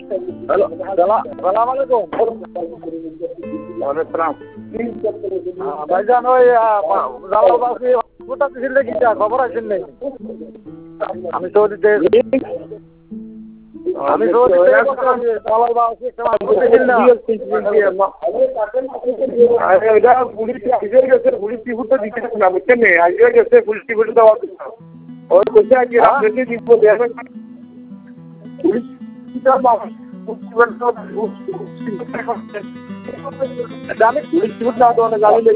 Hello, সালাম আলাইকুম। ভাইজান ওই জালালবাসী কোথা দিছিল নাকি খবর আছেন নেই? আমি সৌদিতে জালালবাসী একটা মাছ দিছিল না। এটা পুলিশ আইসে গেছে, পুলিশ টিপুর তো দিতে না, বুঝছেন না, আইসে গেছে পুলিশ টিপুর দেওয়ার জন্য। ওই কইছে আর কি রাত্রে দিব দেখবেন পুলিশ পুলিশ টিপুর না তো অনেক গাড়ি